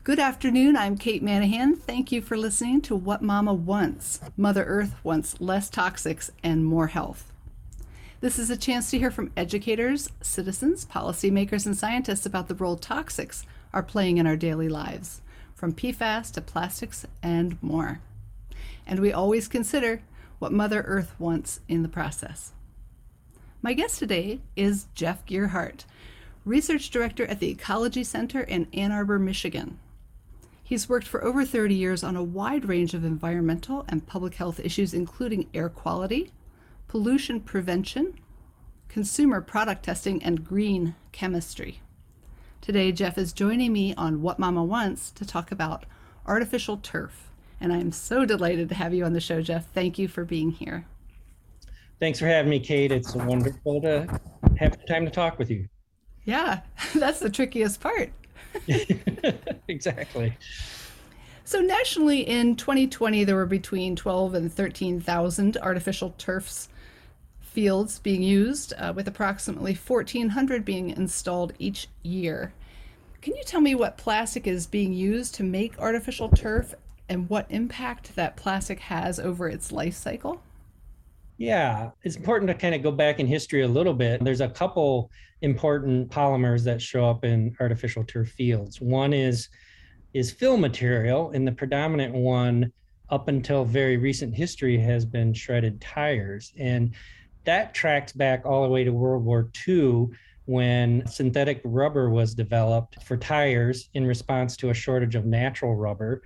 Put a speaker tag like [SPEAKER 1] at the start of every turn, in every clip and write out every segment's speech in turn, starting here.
[SPEAKER 1] Good afternoon. I'm Kate Manahan. Thank you for listening to What Mama Wants. Mother Earth wants less toxics and more health. This is a chance to hear from educators, citizens, policymakers, and scientists about the role toxics are playing in our daily lives, from PFAS to plastics and more. And we always consider what Mother Earth wants in the process. My guest today is Jeff Gearhart, Research Director at the Ecology Center in Ann Arbor, Michigan. He's worked for over 30 years on a wide range of environmental and public health issues, including air quality, pollution prevention, consumer product testing, and green chemistry. Today, Jeff is joining me on What Mama Wants to talk about artificial turf. And I'm so delighted to have you on the show, Jeff. Thank you for being here.
[SPEAKER 2] Thanks for having me, Kate. It's wonderful to have the time to talk with you.
[SPEAKER 1] Yeah, that's the trickiest part.
[SPEAKER 2] Exactly.
[SPEAKER 1] So nationally in 2020, there were between 12 and 13,000 artificial turfs fields being used, with approximately 1,400 being installed each year. Can you tell me what plastic is being used to make artificial turf and what impact that plastic has over its life cycle?
[SPEAKER 2] Yeah, it's important to kind of go back in history a little bit. There's a couple important polymers that show up in artificial turf fields. One is fill material, and the predominant one up until very recent history has been shredded tires. And that tracks back all the way to World War II, when synthetic rubber was developed for tires in response to a shortage of natural rubber.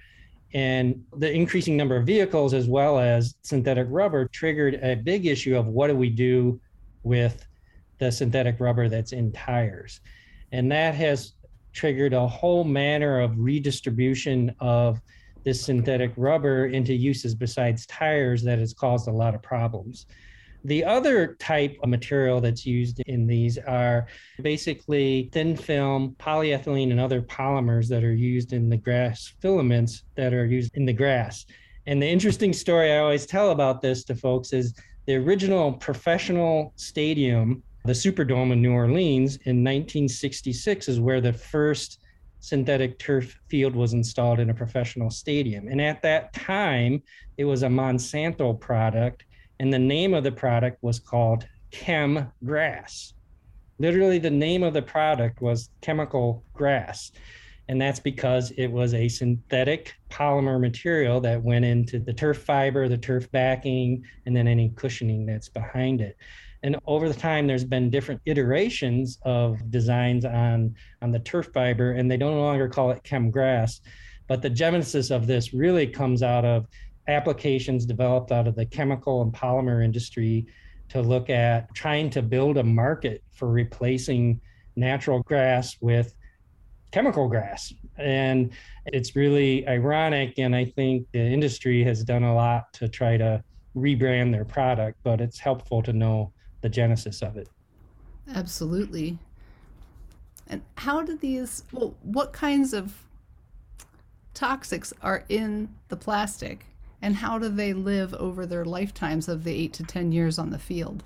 [SPEAKER 2] And the increasing number of vehicles, as well as synthetic rubber, triggered a big issue of what do we do with the synthetic rubber that's in tires. And that has triggered a whole manner of redistribution of this synthetic rubber into uses besides tires that has caused a lot of problems. The other type of material that's used in these are basically thin film, polyethylene, and other polymers that are used in the grass filaments that are used in the grass. And the interesting story I always tell about this to folks is the original professional stadium, the Superdome in New Orleans in 1966, is where the first synthetic turf field was installed in a professional stadium. And at that time, it was a Monsanto product. And the name of the product was called Chem Grass. Literally, the name of the product was chemical grass. And that's because it was a synthetic polymer material that went into the turf fiber, the turf backing, and then any cushioning that's behind it. And over the time, there's been different iterations of designs on the turf fiber, and they no longer call it Chem Grass. But the genesis of this really comes out of applications developed out of the chemical and polymer industry to look at trying to build a market for replacing natural grass with chemical grass. And it's really ironic, and I think the industry has done a lot to try to rebrand their product, but it's helpful to know the genesis of it.
[SPEAKER 1] Absolutely. And how do what kinds of toxics are in the plastic? And how do they live over their lifetimes of the 8 to 10 years on the field?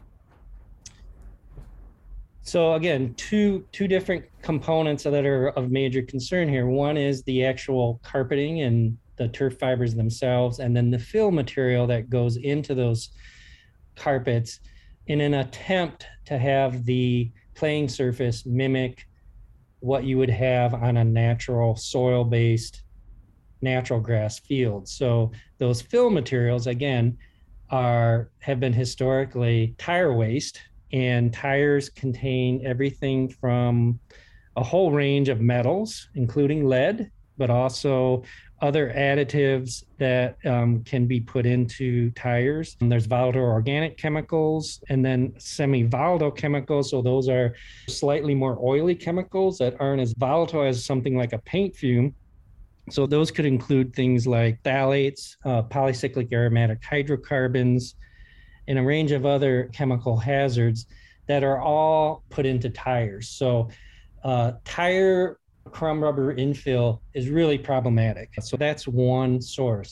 [SPEAKER 2] So again, two different components that are of major concern here. One is the actual carpeting and the turf fibers themselves, and then the fill material that goes into those carpets in an attempt to have the playing surface mimic what you would have on a natural soil-based natural grass field. So those fill materials, again, have been historically tire waste, and tires contain everything from a whole range of metals, including lead, but also other additives that can be put into tires. And there's volatile organic chemicals and then semi-volatile chemicals. So those are slightly more oily chemicals that aren't as volatile as something like a paint fume. So those could include things like phthalates, polycyclic aromatic hydrocarbons, and a range of other chemical hazards that are all put into tires. So tire crumb rubber infill is really problematic. So that's one source.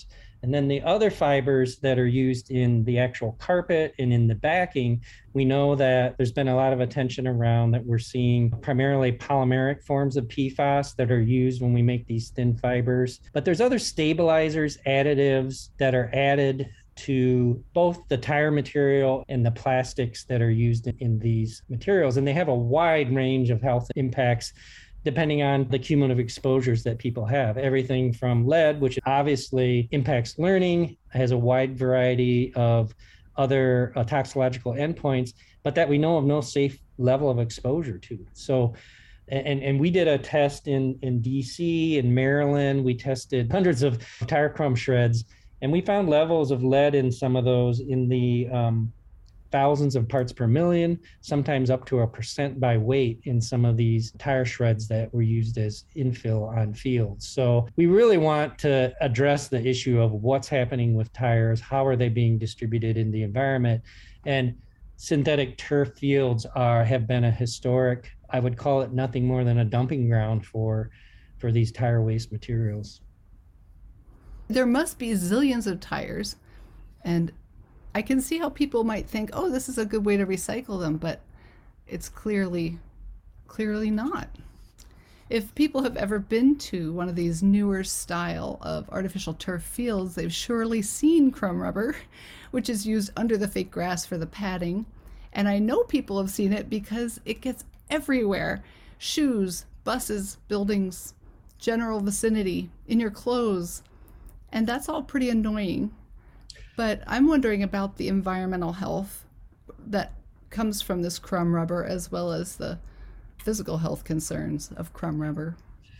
[SPEAKER 2] And then the other fibers that are used in the actual carpet and in the backing, we know that there's been a lot of attention around that we're seeing primarily polymeric forms of PFAS that are used when we make these thin fibers. But there's other stabilizers, additives that are added to both the tire material and the plastics that are used in these materials. And they have a wide range of health impacts depending on the cumulative exposures that people have. Everything from lead, which obviously impacts learning, has a wide variety of other toxicological endpoints, but that we know of no safe level of exposure to. So, and we did a test in DC, in Maryland. We tested hundreds of tire crumb shreds, and we found levels of lead in some of those in the thousands of parts per million, sometimes up to 1% by weight in some of these tire shreds that were used as infill on fields. So we really want to address the issue of what's happening with tires, how are they being distributed in the environment, and synthetic turf fields have been a historic, I would call it nothing more than a dumping ground for these tire waste materials.
[SPEAKER 1] There must be zillions of tires, and I can see how people might think, oh, this is a good way to recycle them, but it's clearly not. If people have ever been to one of these newer style of artificial turf fields, they've surely seen crumb rubber, which is used under the fake grass for the padding. And I know people have seen it because it gets everywhere. Shoes, buses, buildings, general vicinity, in your clothes. And that's all pretty annoying. But I'm wondering about the environmental health that comes from this crumb rubber, as well as the physical health concerns of crumb rubber.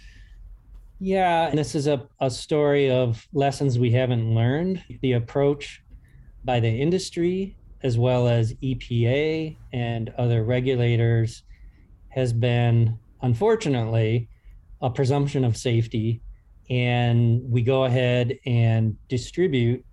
[SPEAKER 2] Yeah, and this is a story of lessons we haven't learned. The approach by the industry, as well as EPA and other regulators, has been, unfortunately, a presumption of safety. And we go ahead and distribute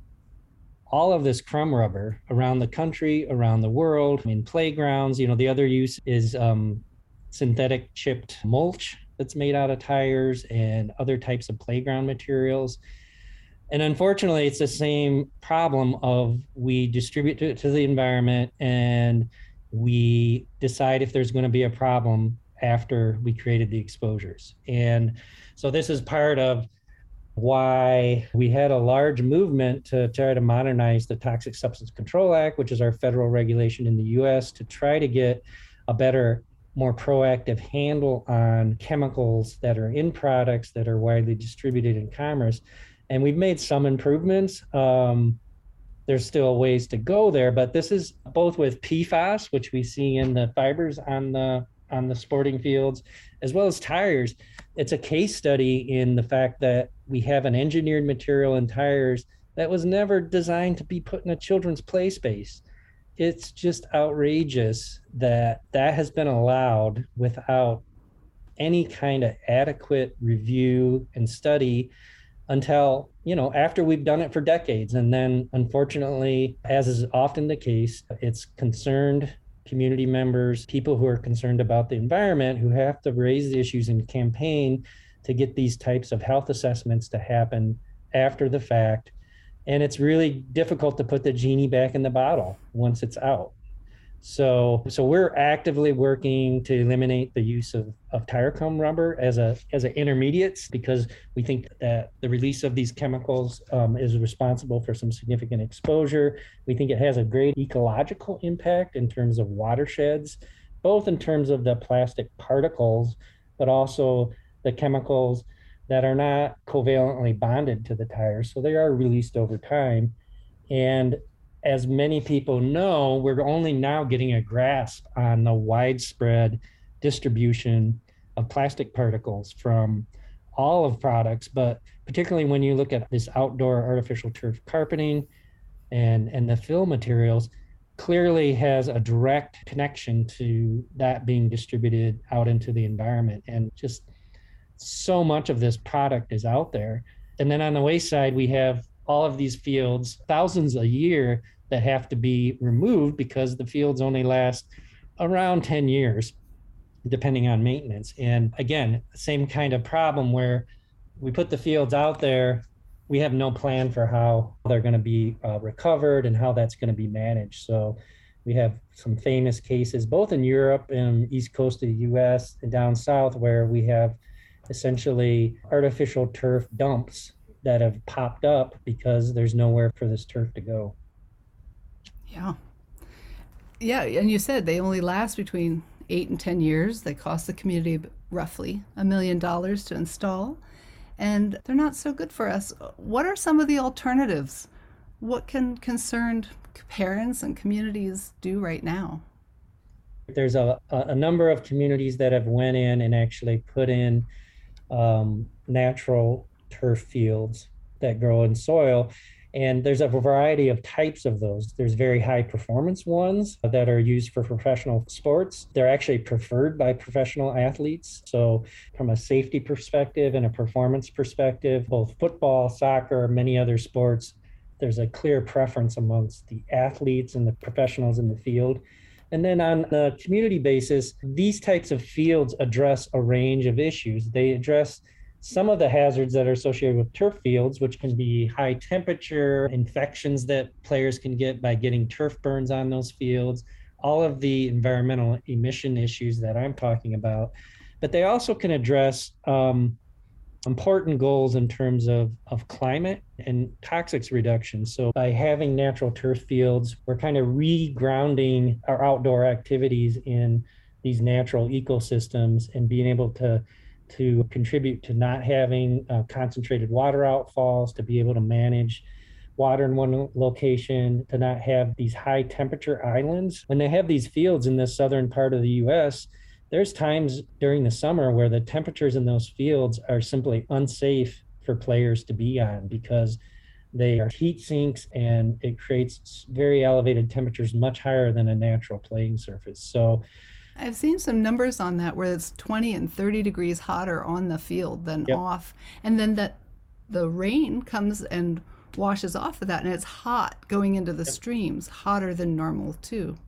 [SPEAKER 2] all of this crumb rubber around the country, around the world, in playgrounds. The other use is synthetic chipped mulch that's made out of tires and other types of playground materials. And unfortunately, it's the same problem of we distribute it to the environment and we decide if there's going to be a problem after we created the exposures. And so this is part of why we had a large movement to try to modernize the Toxic Substance Control Act, which is our federal regulation in the US, to try to get a better, more proactive handle on chemicals that are in products that are widely distributed in commerce. And we've made some improvements. There's still ways to go there, but this is both with PFAS, which we see in the fibers on the sporting fields, as well as tires. It's a case study in the fact that we have an engineered material in tires that was never designed to be put in a children's play space. It's just outrageous that has been allowed without any kind of adequate review and study until, after we've done it for decades. And then unfortunately, as is often the case, it's concerned community members, people who are concerned about the environment, who have to raise the issues and campaign to get these types of health assessments to happen after the fact. And it's really difficult to put the genie back in the bottle once it's out. So we're actively working to eliminate the use of tire crumb rubber as an intermediates, because we think that the release of these chemicals is responsible for some significant exposure. We think it has a great ecological impact in terms of watersheds, both in terms of the plastic particles, but also the chemicals that are not covalently bonded to the tires. So they are released over time. And as many people know, we're only now getting a grasp on the widespread distribution of plastic particles from all of products, but particularly when you look at this outdoor artificial turf carpeting and the fill materials, clearly has a direct connection to that being distributed out into the environment. And just so much of this product is out there. And then on the waste side, we have all of these fields, thousands a year, that have to be removed because the fields only last around 10 years, depending on maintenance. And again, same kind of problem where we put the fields out there we have no plan for how they're going to be recovered and how that's going to be managed. So we have some famous cases, both in Europe and East Coast of the US and down south, where we have essentially artificial turf dumps that have popped up because there's nowhere for this turf to go.
[SPEAKER 1] Yeah. Yeah, and you said they only last between 8 and 10 years. They cost the community roughly $1 million to install, and they're not so good for us. What are some of the alternatives? What can concerned parents and communities do right now?
[SPEAKER 2] There's a number of communities that have went in and actually put in natural turf fields that grow in soil. And there's a variety of types of those. There's very high performance ones that are used for professional sports. They're actually preferred by professional athletes. So from a safety perspective and a performance perspective, both football, soccer, many other sports, there's a clear preference amongst the athletes and the professionals in the field. And then on a community basis, these types of fields address a range of issues. They address some of the hazards that are associated with turf fields, which can be high temperature, infections that players can get by getting turf burns on those fields, all of the environmental emission issues that I'm talking about. But they also can address important goals in terms of climate and toxics reduction. So by having natural turf fields, we're kind of regrounding our outdoor activities in these natural ecosystems and being able to contribute to not having concentrated water outfalls, to be able to manage water in one location, to not have these high temperature islands. When they have these fields in the southern part of the US, there's times during the summer where the temperatures in those fields are simply unsafe for players to be on because they are heat sinks and it creates very elevated temperatures, much higher than a natural playing surface. So
[SPEAKER 1] I've seen some numbers on that where it's 20 and 30 degrees hotter on the field than
[SPEAKER 2] yep.
[SPEAKER 1] off. And then the rain comes and washes off of that, and it's hot going into the streams, hotter than normal too.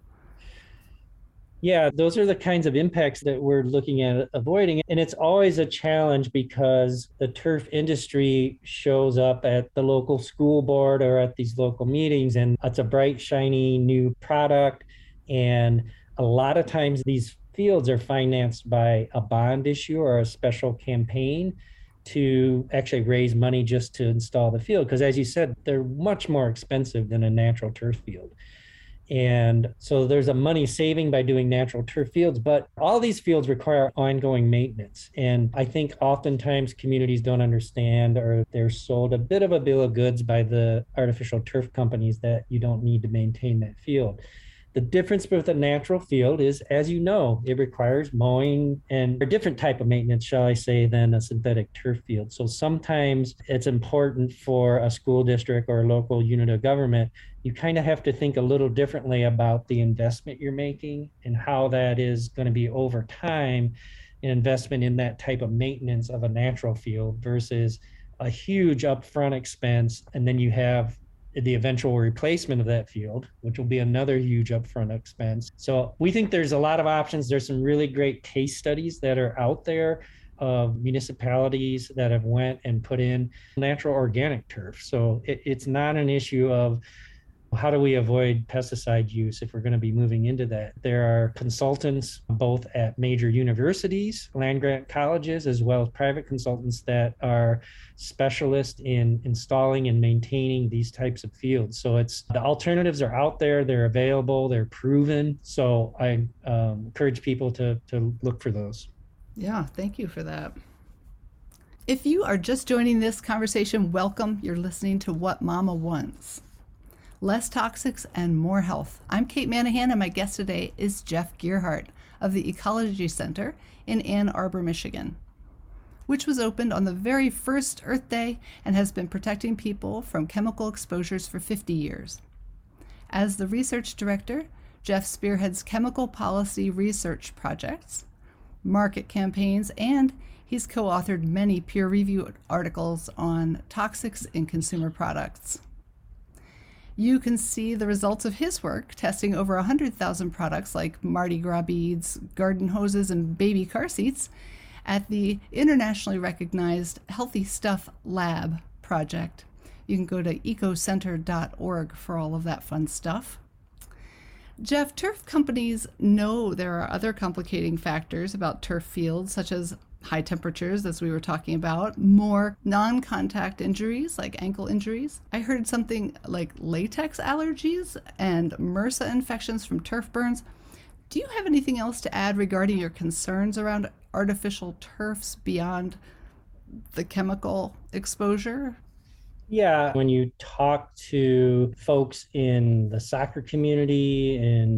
[SPEAKER 2] Yeah, those are the kinds of impacts that we're looking at avoiding. And it's always a challenge because the turf industry shows up at the local school board or at these local meetings, and it's a bright, shiny new product. And a lot of times these fields are financed by a bond issue or a special campaign to actually raise money just to install the field. Because as you said, they're much more expensive than a natural turf field. And so there's a money saving by doing natural turf fields, but all these fields require ongoing maintenance. And I think oftentimes communities don't understand, or they're sold a bit of a bill of goods by the artificial turf companies that you don't need to maintain that field. The difference with a natural field is, as you know, it requires mowing and a different type of maintenance, shall I say, than a synthetic turf field. So sometimes it's important for a school district or a local unit of government. You kind of have to think a little differently about the investment you're making and how that is going to be over time, an investment in that type of maintenance of a natural field versus a huge upfront expense. And then you have the eventual replacement of that field, which will be another huge upfront expense. So we think there's a lot of options. There's some really great case studies that are out there of municipalities that have went and put in natural organic turf. So it's not an issue of how do we avoid pesticide use if we're going to be moving into that. There are consultants both at major universities, land-grant colleges, as well as private consultants that are specialists in installing and maintaining these types of fields. So the alternatives are out there, they're available, they're proven. So I encourage people to look for those.
[SPEAKER 1] Yeah, thank you for that. If you are just joining this conversation, welcome. You're listening to What Mama Wants. Less toxics and more health. I'm Kate Manahan, and my guest today is Jeff Gearhart of the Ecology Center in Ann Arbor, Michigan, which was opened on the very first Earth Day and has been protecting people from chemical exposures for 50 years. As the research director, Jeff spearheads chemical policy research projects, market campaigns, and he's co-authored many peer-reviewed articles on toxics in consumer products. You can see the results of his work testing over 100,000 products like Mardi Gras beads, garden hoses, and baby car seats at the internationally recognized Healthy Stuff Lab project You can go to ecocenter.org for all of that fun stuff. Jeff, turf companies know there are other complicating factors about turf fields, such as high temperatures, as we were talking about, more non-contact injuries like ankle injuries. I heard something like latex allergies and MRSA infections from turf burns. Do you have anything else to add regarding your concerns around artificial turfs beyond the chemical exposure?
[SPEAKER 2] Yeah, when you talk to folks in the soccer community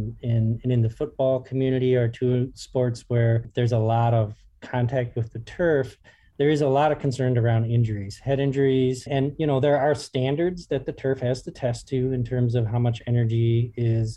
[SPEAKER 2] and in the football community, or two sports where there's a lot of contact with the turf, there is a lot of concern around injuries, head injuries. And, there are standards that the turf has to test to in terms of how much energy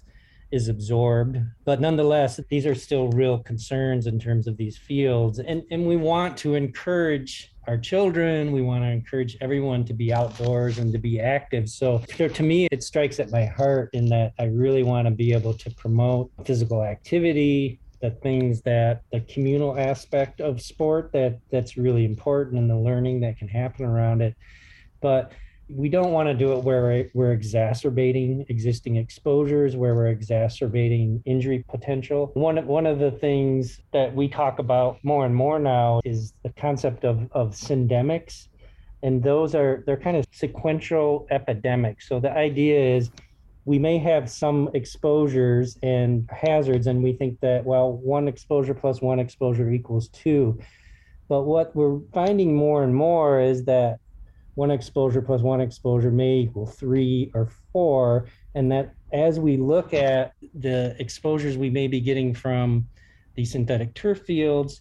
[SPEAKER 2] is absorbed. But nonetheless, these are still real concerns in terms of these fields. And we want to encourage our children, we want to encourage everyone to be outdoors and to be active. So to me, it strikes at my heart in that I really want to be able to promote physical activity, the things that the communal aspect of sport that's really important, and the learning that can happen around it. But we don't want to do it where we're exacerbating existing exposures, where we're exacerbating injury potential. One of the things that we talk about more and more now is the concept of syndemics. And they're kind of sequential epidemics. So the idea is we may have some exposures and hazards, and we think that, well, one exposure plus one exposure equals two. But what we're finding more and more is that one exposure plus one exposure may equal 3 or 4. And that as we look at the exposures we may be getting from the synthetic turf fields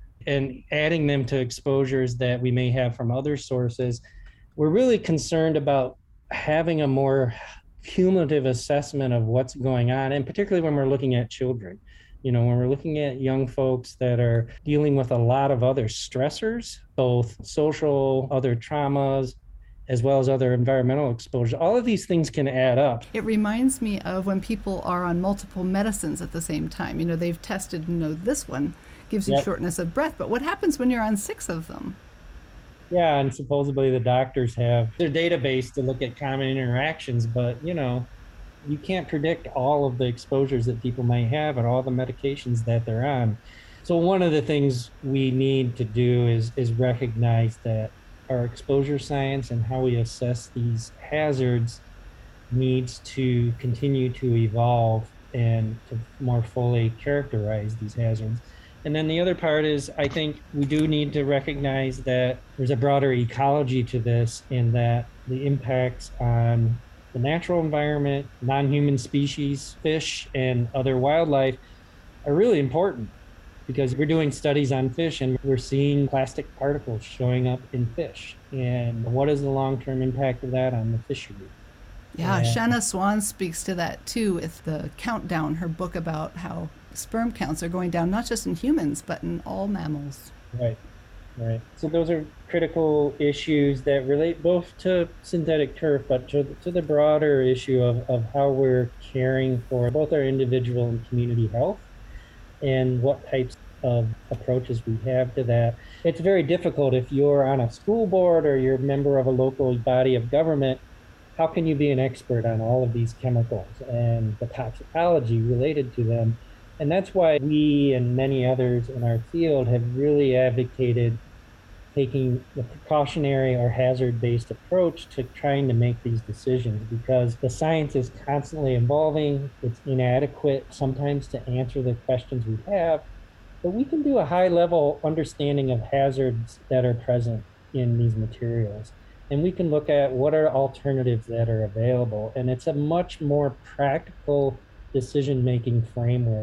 [SPEAKER 2] and adding them to exposures that we may have from other sources, we're really concerned about having a more cumulative assessment of what's going on, and particularly when we're looking at children. When we're looking at young folks that are dealing with a lot of other stressors, both social, other traumas, as well as other environmental exposure, all of these things can add up.
[SPEAKER 1] It reminds me of when people are on multiple medicines at the same time. They've tested, this one gives you shortness of breath, but what happens when you're on 6 of them?
[SPEAKER 2] Yeah, and supposedly the doctors have their database to look at common interactions, but you can't predict all of the exposures that people might have and all the medications that they're on. So one of the things we need to do is recognize that our exposure science and how we assess these hazards needs to continue to evolve and to more fully characterize these hazards. And then the other part is, I think we do need to recognize that there's a broader ecology to this, in that the impacts on the natural environment, non-human species, fish, and other wildlife are really important, because we're doing studies on fish and we're seeing plastic particles showing up in fish. And what is the long-term impact of that on the fishery?
[SPEAKER 1] Yeah, Shanna Swan speaks to that too with the Countdown, her book about how sperm counts are going down, not just in humans, but in all mammals.
[SPEAKER 2] Right. So those are critical issues that relate both to synthetic turf, but to the broader issue of how we're caring for both our individual and community health, and what types of approaches we have to that. It's very difficult if you're on a school board or you're a member of a local body of government. How can you be an expert on all of these chemicals and the toxicology related to them? And that's why we and many others in our field have really advocated taking the precautionary or hazard-based approach to trying to make these decisions, because the science is constantly evolving. It's inadequate sometimes to answer the questions we have, but we can do a high-level understanding of hazards that are present in these materials. And we can look at what are alternatives that are available. And it's a much more practical decision-making framework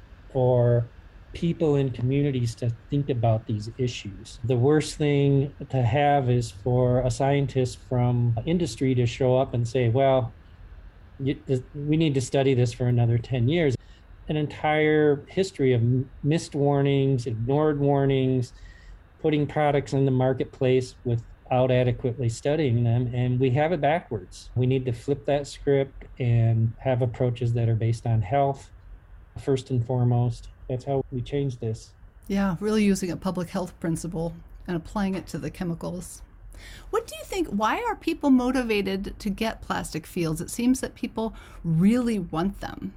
[SPEAKER 2] for people in communities to think about these issues. The worst thing to have is for a scientist from industry to show up and say, well, we need to study this for another 10 years. An entire history of missed warnings, ignored warnings, putting products in the marketplace without adequately studying them, and we have it backwards. We need to flip that script and have approaches that are based on health first and foremost. That's how we change this.
[SPEAKER 1] Yeah, really using a public health principle and applying it to the chemicals. What do you think? Why are people motivated to get plastic fields? It seems that people really want them.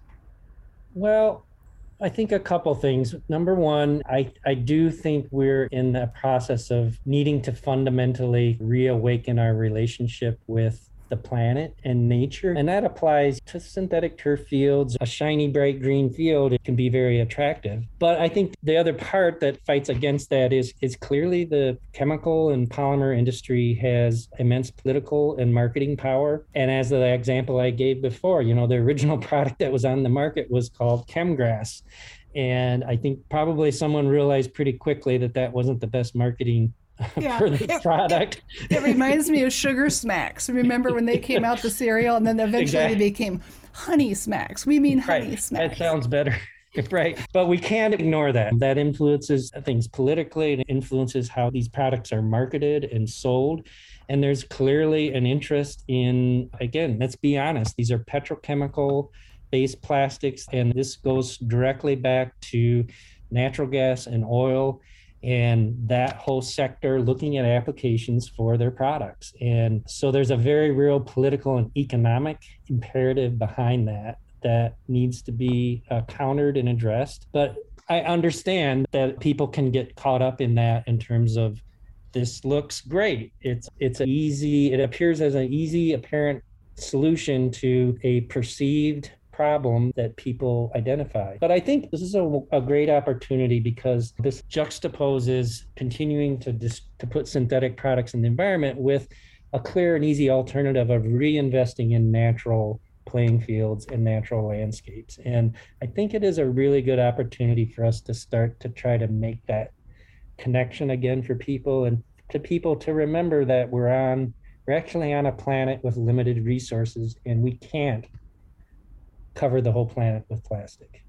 [SPEAKER 2] Well, I think a couple things. Number one, I do think we're in the process of needing to fundamentally reawaken our relationship with the planet and nature. And that applies to synthetic turf fields. A shiny, bright green field, it can be very attractive. But I think the other part that fights against that is clearly the chemical and polymer industry has immense political and marketing power. And as the example I gave before, the original product that was on the market was called Chemgrass. And I think probably someone realized pretty quickly that that wasn't the best marketing for the product.
[SPEAKER 1] It reminds me of Sugar Smacks. Remember when they came out the cereal and then eventually they became Honey Smacks? We mean Honey Smacks.
[SPEAKER 2] That sounds better. Right. But we can't ignore that. That influences things politically. It influences how these products are marketed and sold. And there's clearly an interest in, again, let's be honest, these are petrochemical based plastics. And this goes directly back to natural gas and oil and that whole sector looking at applications for their products. And so there's a very real political and economic imperative behind that needs to be countered and addressed. But I understand that people can get caught up in that in terms of this looks great. It appears as an easy, apparent solution to a perceived problem that people identify. But I think this is a great opportunity because this juxtaposes continuing to put synthetic products in the environment with a clear and easy alternative of reinvesting in natural playing fields and natural landscapes. And I think it is a really good opportunity for us to start to try to make that connection again for people and to people to remember that we're actually on a planet with limited resources and we can't cover the whole planet with plastic.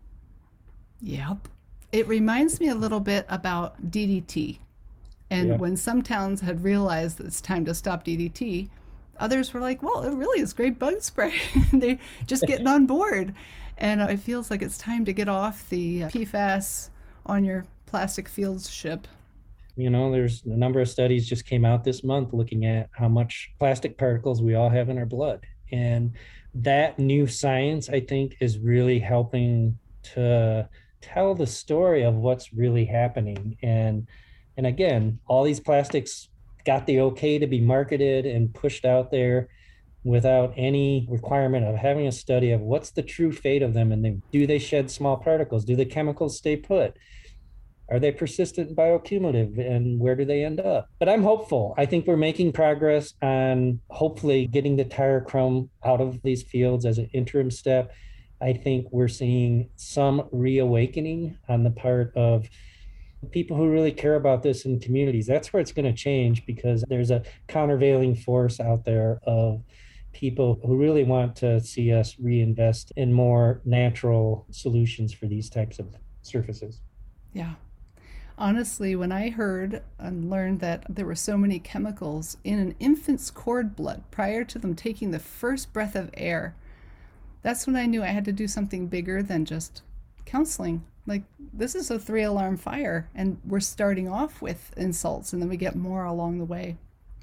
[SPEAKER 1] Yep. It reminds me a little bit about DDT. And when some towns had realized that it's time to stop DDT, others were like, well, it really is great bug spray. They're just getting on board. And it feels like it's time to get off the PFAS on your plastic fields ship.
[SPEAKER 2] There's a number of studies just came out this month looking at how much plastic particles we all have in our blood. And that new science, I think, is really helping to tell the story of what's really happening. And again, all these plastics got the okay to be marketed and pushed out there without any requirement of having a study of what's the true fate of them. And do they shed small particles? Do the chemicals stay put? Are they persistent and bioaccumulative, and where do they end up? But I'm hopeful. I think we're making progress on hopefully getting the tire crumb out of these fields as an interim step. I think we're seeing some reawakening on the part of people who really care about this in communities. That's where it's going to change because there's a countervailing force out there of people who really want to see us reinvest in more natural solutions for these types of surfaces.
[SPEAKER 1] Yeah. Honestly, when I heard and learned that there were so many chemicals in an infant's cord blood prior to them taking the first breath of air, that's when I knew I had to do something bigger than just counseling. Like, this is a 3-alarm fire, and we're starting off with insults, and then we get more along the way.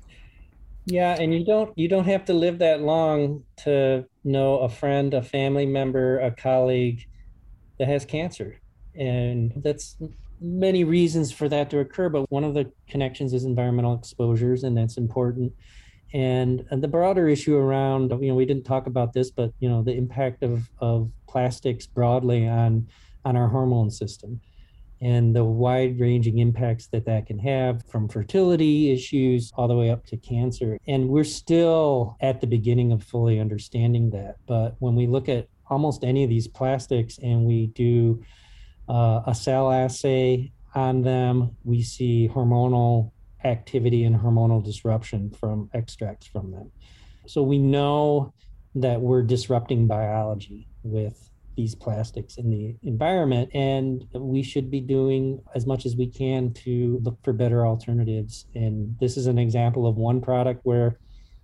[SPEAKER 2] Yeah, and you don't have to live that long to know a friend, a family member, a colleague that has cancer. And that's many reasons for that to occur, but one of the connections is environmental exposures, and that's important. And the broader issue around, we didn't talk about this, but the impact of plastics broadly on our hormone system and the wide-ranging impacts that can have, from fertility issues all the way up to cancer. And we're still at the beginning of fully understanding that. But when we look at almost any of these plastics and we do a cell assay on them, we see hormonal activity and hormonal disruption from extracts from them. So we know that we're disrupting biology with these plastics in the environment, and we should be doing as much as we can to look for better alternatives. And this is an example of one product where,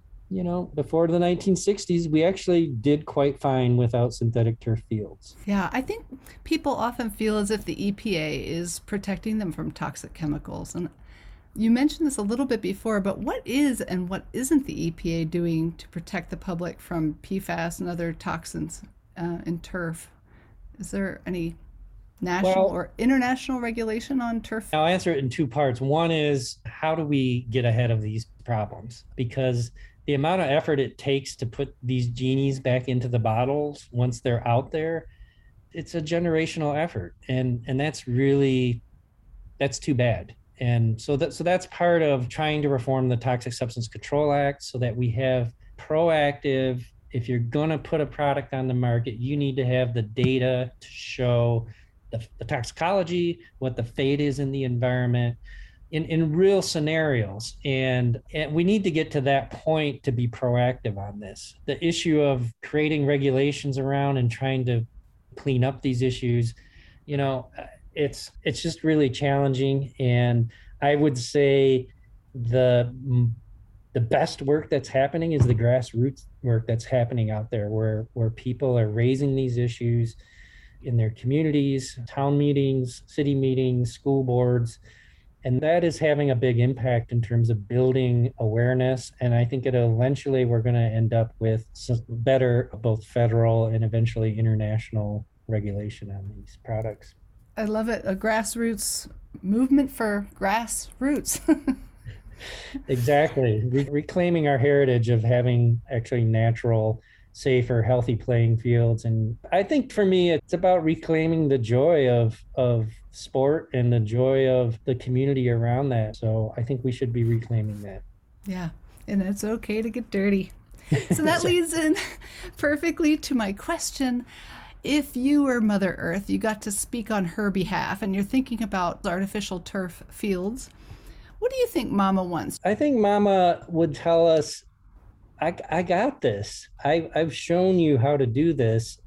[SPEAKER 2] before the 1960s, we actually did quite fine without synthetic turf fields.
[SPEAKER 1] Yeah, I think people often feel as if the EPA is protecting them from toxic chemicals. And You mentioned this a little bit before, but what is and what isn't the EPA doing to protect the public from PFAS and other toxins in turf? Is there any national
[SPEAKER 2] Well,
[SPEAKER 1] or international regulation on turf?
[SPEAKER 2] I'll answer it in two parts. One is, how do we get ahead of these problems? Because the amount of effort it takes to put these genies back into the bottles once they're out there, it's a generational effort. And that's too bad. And so that's part of trying to reform the Toxic Substance Control Act so that we have proactive, if you're going to put a product on the market, you need to have the data to show the toxicology, what the fate is in the environment, in real scenarios. And we need to get to that point to be proactive on this. The issue of creating regulations around and trying to clean up these issues, it's just really challenging. And I would say the best work that's happening is the grassroots work that's happening out there, where people are raising these issues in their communities, town meetings, city meetings, school boards. And that is having a big impact in terms of building awareness. And I think eventually we're going to end up with some better, both federal and eventually international regulation on these products.
[SPEAKER 1] I love it. A grassroots movement for grassroots.
[SPEAKER 2] Exactly. Reclaiming our heritage of having actually natural, safer, healthy playing fields. And I think for me, it's about reclaiming the joy of sport and the joy of the community around that. So I think we should be reclaiming that.
[SPEAKER 1] Yeah, and it's okay to get dirty. So that leads in perfectly to my question. If you were Mother Earth, you got to speak on her behalf, and you're thinking about artificial turf fields, what do you think Mama wants?
[SPEAKER 2] I think Mama would tell us, I got this. I've shown you how to do this.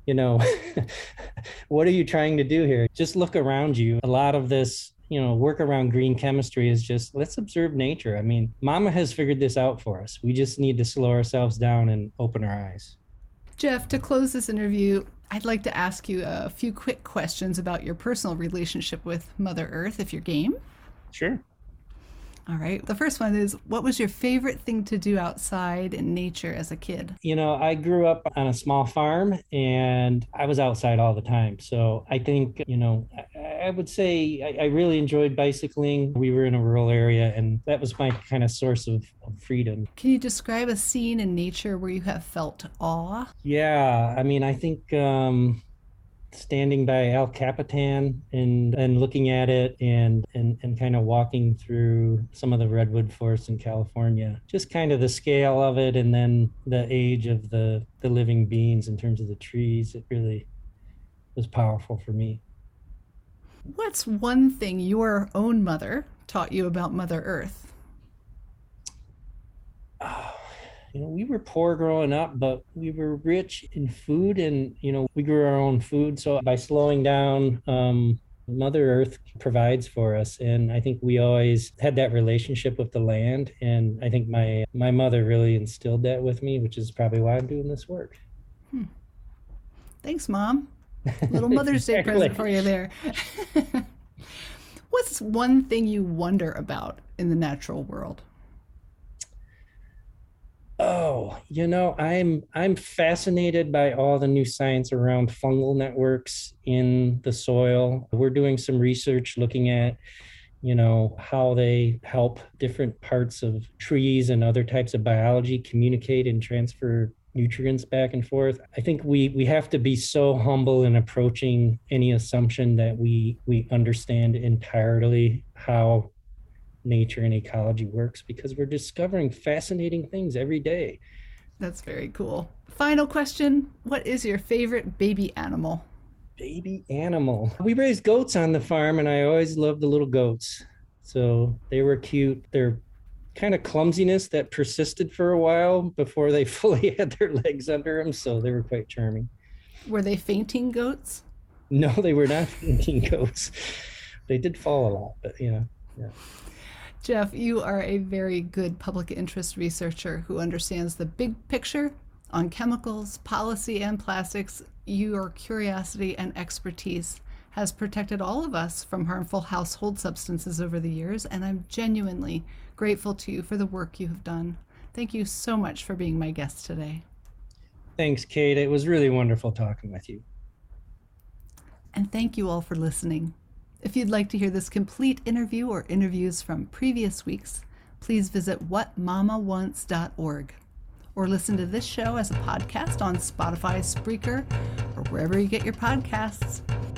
[SPEAKER 2] What are you trying to do here? Just look around you. A lot of this, work around green chemistry is just, let's observe nature. I mean, Mama has figured this out for us. We just need to slow ourselves down and open our eyes.
[SPEAKER 1] Jeff, to close this interview, I'd like to ask you a few quick questions about your personal relationship with Mother Earth, if you're game.
[SPEAKER 2] Sure.
[SPEAKER 1] All right. The first one is, what was your favorite thing to do outside in nature as a kid?
[SPEAKER 2] I grew up on a small farm and I was outside all the time. So I think, I would say I really enjoyed bicycling. We were in a rural area and that was my kind of source of freedom.
[SPEAKER 1] Can you describe a scene in nature where you have felt awe?
[SPEAKER 2] Yeah. I mean, I think standing by El Capitan and looking at it and kind of walking through some of the redwood forests in California, just kind of the scale of it and then the age of the living beings in terms of the trees, it really was powerful for me.
[SPEAKER 1] What's one thing your own mother taught you about Mother Earth?
[SPEAKER 2] We were poor growing up, but we were rich in food and, we grew our own food. So by slowing down, Mother Earth provides for us. And I think we always had that relationship with the land. And I think my mother really instilled that with me, which is probably why I'm doing this work.
[SPEAKER 1] Thanks, Mom. Little Mother's Day present for you there. What's one thing you wonder about in the natural world?
[SPEAKER 2] Oh, I'm fascinated by all the new science around fungal networks in the soil. We're doing some research looking at, how they help different parts of trees and other types of biology communicate and transfer nutrients back and forth. I think we have to be so humble in approaching any assumption that we understand entirely how nature and ecology works, because we're discovering fascinating things every day.
[SPEAKER 1] That's very cool. Final question. What is your favorite baby animal?
[SPEAKER 2] Baby animal. We raised goats on the farm and I always loved the little goats. So they were cute. Their kind of clumsiness that persisted for a while before they fully had their legs under them. So they were quite charming.
[SPEAKER 1] Were they fainting goats?
[SPEAKER 2] No, they were not fainting goats. They did fall a lot, but yeah.
[SPEAKER 1] Jeff, you are a very good public interest researcher who understands the big picture on chemicals, policy, and plastics. Your curiosity and expertise has protected all of us from harmful household substances over the years, and I'm genuinely grateful to you for the work you have done. Thank you so much for being my guest today.
[SPEAKER 2] Thanks, Kate. It was really wonderful talking with you.
[SPEAKER 1] And thank you all for listening. If you'd like to hear this complete interview or interviews from previous weeks, please visit whatmamawants.org or listen to this show as a podcast on Spotify, Spreaker, or wherever you get your podcasts.